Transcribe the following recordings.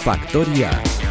Faktoria.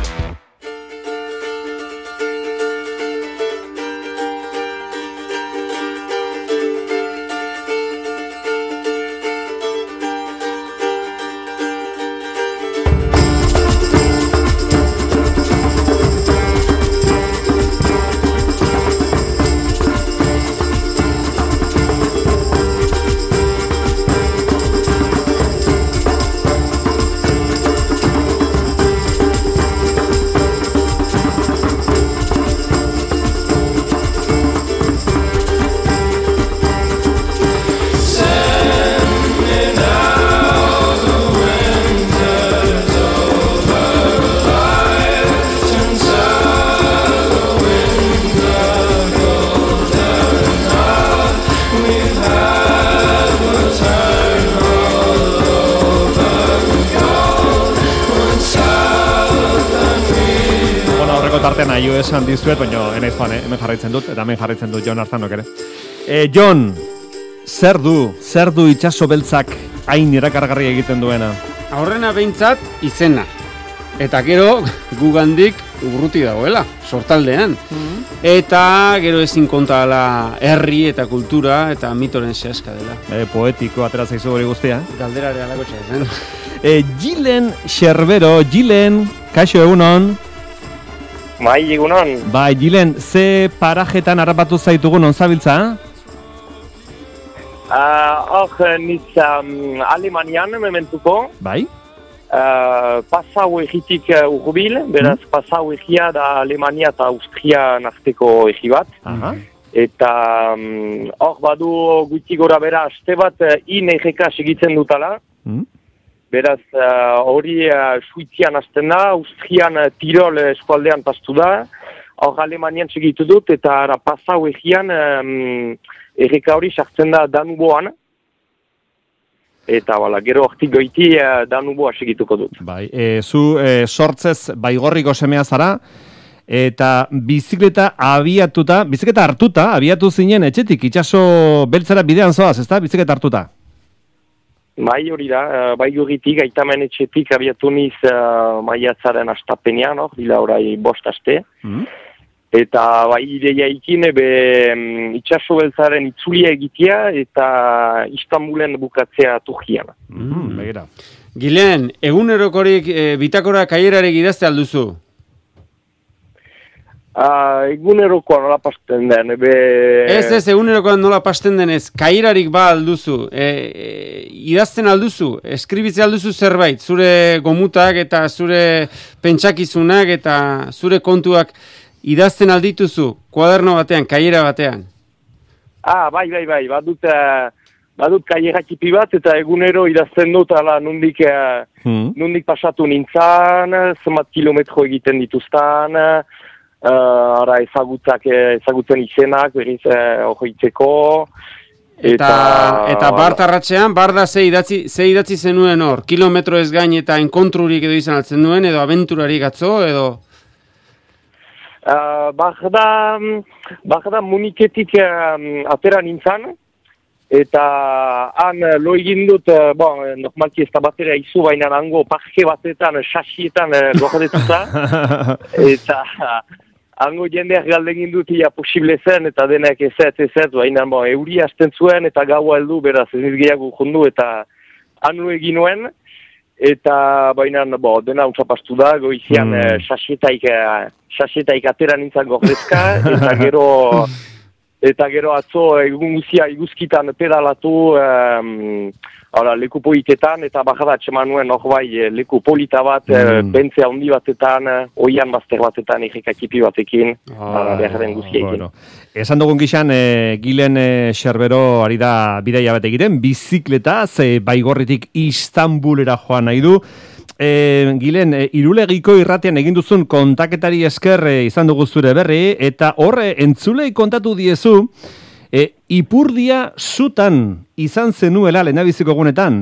Tartean aio esan dizuet, baina enaiz joan, hemen jarraitzen dut, eta hemen jarraitzen dut Jon Arzanok ere. Jon, zer du itxaso beltzak hain irakargarria egiten duena? Aurrena behintzat izena. Eta gero gugandik urruti dagoela, sortaldean. Eta gero ezin konta dela herri eta kultura eta mitoren sehaska dela. Poetiko atera zaizu hori guztia. Galderare alako txatzen. Gilen Xerbero, Gilen, kaixo egunon. Bai, egunon. Bai, Gilen, ze parajetan harrapatu zaitugu non zabiltza? Niz Alemanian mementuko. Bai. Pasau egitik urbil, beraz pasau egia da Alemania eta Austria narteko egi bat. Eta hor badu gutxi gora bera aste bat INRK segitzen dutala. Beraz, hori Suizian hasten da, Austrian Tirol eskualdean pastu da, hor Alemanian segitu dut, eta pasau egian erreka hori sartzen da Danuboan, eta gero hortik goiti Danuboa segituko dut. Bai, zu sortzez baigorriko semea zara, eta bizikleta hartuta, abiatu zinen etxetik, itxaso beltzara bidean zoaz, ezta? Bizikleta hartuta. Bai hori da, bai horitik, aitamen etxetik abiatu niz maiatzaren astapenean, dila orai 5 aste. Eta bai ideia ikin, itxaso beltzaren itzulia egitea eta Istanbulen bukatzea Turkian. Begira. Gilen, egunerokorik bitakora kaierarek idazte alduzu? Egunerokoa nola pasten den. Ez, egunerokoa nola pasten denez, kairarik ba alduzu, idazten alduzu, eskribitze alduzu zerbait, zure gomutak eta zure pentsakizunak eta zure kontuak idazten aldituzu, kuaderno batean, kaira batean. Bai, badut kaira tipi bat eta egunero idazten dut, nondik pasatu nintzan, zenbat kilometro egiten dituztan, ezagutzen izenak, berriz hoitzeko. Eta bartarratxean, barda ze idatzi zenuen hor? Kilometro ez gain eta enkontrurik edo izan altzen duen, edo abenturarik atzo, edo? Bagda Muniketik atera nintzan, eta han lo egin dut, normalki ez da batera izu, baina hango parke batetan, sasietan gordetuta, eta hango jendeak galdegin dut ia posible zen, eta denak ez, baina euri hasten zuen, eta gaua heldu, beraz ez gehiago jondu, eta anu egin nuen, eta baina dena utzapastu da, goizian sasietaik atera nintzen gordezka, eta gero atzo egun guzia iguzkitan pedalatu leku politetan, eta bajada atxeman nuen leku polita bat, bentzea handi batetan, oian bazter batetan, errekakipi batekin, behar den guzia egin. Esan dugun gixan, Gilen Xerbero ari da bidaia bat egiten, bizikleta, baigorritik Istanbulera joan nahi du. Gilen, Irulegiko irratian egin duzun kontaketari esker izan dugu zure berri, eta horre entzulei kontatu diezu, Ipurdia zutan izan zenuela lehenabiziko egunetan?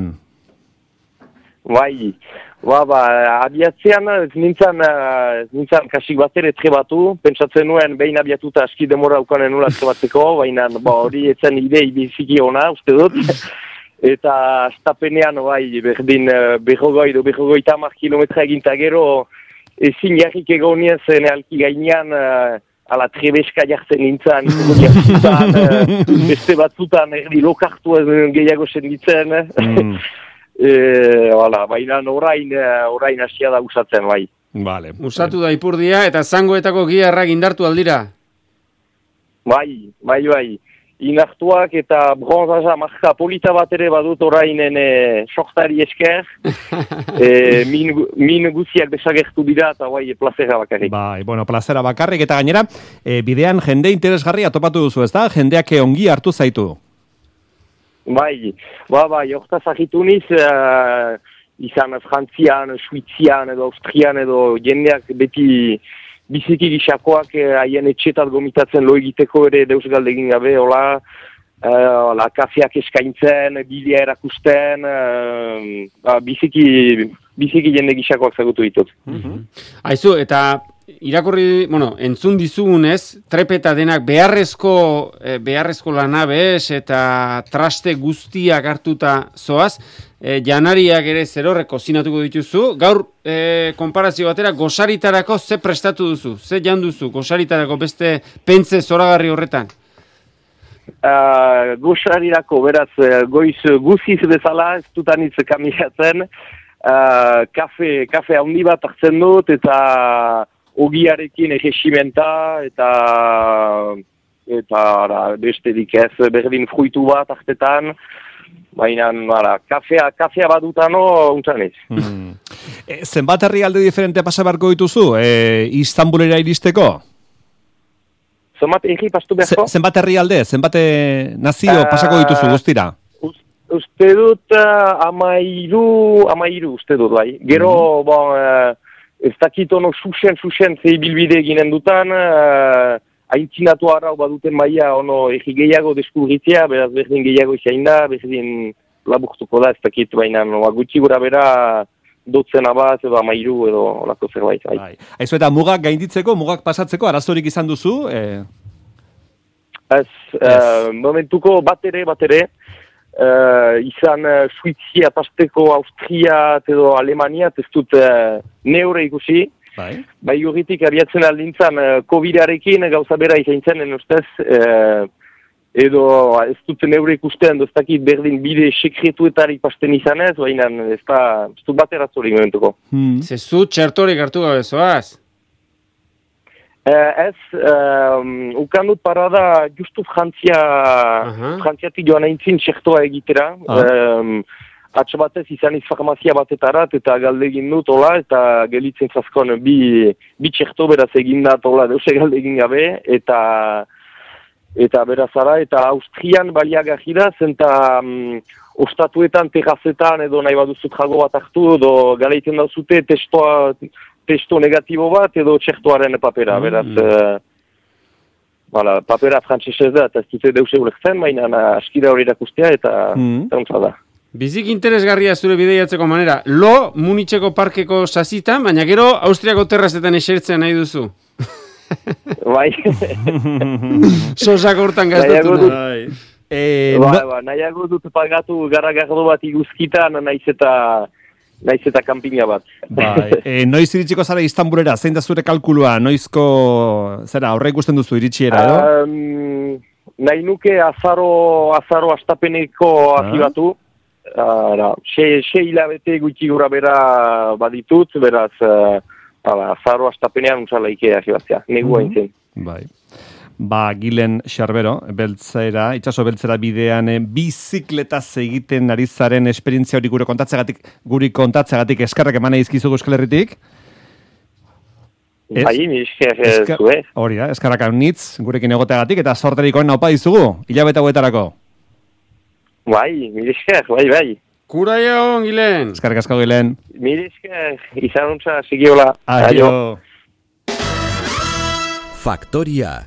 Bai, abiatzean nintzen kasik batere trebatu, pentsatzen nuen behin abiatuta aski demora ukanen nula trebatzeko, baina hori etzen idei biziki ona, uste dut. eta astapenean, bai, berdin berrogoita 10 kilometra eginta gero, ezin jarrik egonien zen alki gainean, ala trebeska jartzen nintzen, beste batzutan erdi lokartu gehiago senditzen. Baina orain hasia da usatzen, bai. Vale. Usatu da ipurdia eta zangoetako giarrak indartu aldira? Bai. Inartuak eta bronzaza marka polita bat ere badut orainen soktari esker. Min guziak desagertu dira eta bai, plazera bakarrik. Bai, plazera bakarrik eta gainera, bidean jende interesgarria topatu duzu, ez da? Jendeak ongi hartu zaitu. Bai, hortaz agitu niz, izan Frantzian, Suizian edo Austrian edo jendeak beti biziki gisakoak haien etxetat gomitatzen lo egiteko ere deus galdegin gabe, kafeak eskaintzen, bidea erakusten, biziki jende gisakoak zagutu ditut. Aizu, eta irakurri, entzun dizugunez, trepeta denak beharrezko lanabez eta traste guztiak hartuta zoaz, janariak ere zerorrek kozinatuko dituzu. Gaur, konparazio batera, gosaritarako ze prestatu duzu? Ze jan duzu gosaritarako beste pentze zoragarri horretan? Gosarirako, beraz, goiz guziz bezala, ez dutanitz kamilatzen, kafe handi bat hartzen dut, eta ogiarekin egesimenta, eta besterik ez, berdin fruitu bat hartetan, baina kafea badutano untzanez. Zenbat herrialde diferente pasa beharko dituzu, Istanbulera iristeko? Zenbat herrialde, zenbat nazio pasako dituzu guztira? Uste dut amairu uste dut, bai. Gero, ez dakit ono susen zeibilbide eginen dutan, haintzinatu arrau baduten maia ono egi gehiago deskubritzea, beraz berdin gehiago izain da, berdin laburtuko da, ez dakit, baina gutxi gura bera dotzen abaz edo amairu edo olako zerbait. Aizu eta mugak gainditzeko, mugak pasatzeko, arazorik izan duzu? Momentuko bat ere, izan Suizia, pasteko Austria edo Alemania, ez dut neure ikusi. Bai horretik abiatzen aldintzan COVID-arekin gauza bera izan zen, ustez, edo ez dut neure ikusten, ez dakit berdin bide sekretuetarik pasten izanez, baina ez dut bat eratzorik momentuko. Zezu txertorik hartu gabe zoaz? Ukan dut parada justu Frantziatik joan aintzin txertoa egitera. Atx batez izaniz farmazia batetarat eta galdegin dut, eta gelitzen zazkon bi txerto beraz egin dat, deuse galdegin gabe, eta berazara, eta Austrian baliagarri da, zenta ostatuetan, terrazetan edo nahi baduzut jago bat hartu, edo galeiten dauzute testo negatibo bat edo txertoaren papera, beraz, papera frantzesez da, eta ez dute deuse ulertzen, baina askira hori erakustea, eta untza da. Bizik interesgarria zure bideiatzeko manera, lo Munitzeko parkeko sazitan, baina gero Austriako terrazetan esertzen nahi duzu. Bai. Sosak hortan gaztatu nahi. Nahiago dut pagatu garragardo bat iguzkitan, naiz eta kanpina bat. Noiz iritsiko zara Istanbulera, zein da zure kalkulua, noizko, aurre ikusten duzu iritsiera, edo? Nahi nuke azaro astapeneko akibatu, sei hilabete gutxi gura bera baditut, beraz, azaro astapenean untzala ikea akibatzea, negua intzen. Bai. Gilen Xarbero, itxaso beltzera bidean bizikletaz egiten ari zaren esperientzia hori guri kontatzeagatik eskarrak eman izkizugu Euskal Herritik. Bai, esker zue. Hori da, eskarrak nitz gurekin egoteagatik eta sorterikoen naupa dizugu, hilabete hauetarako. Bai, esker, bai. Kuraia hon, Gilen. Eskarrak asko, Gilen. Esker, izan untza, sigiola. Aio. Faktoria.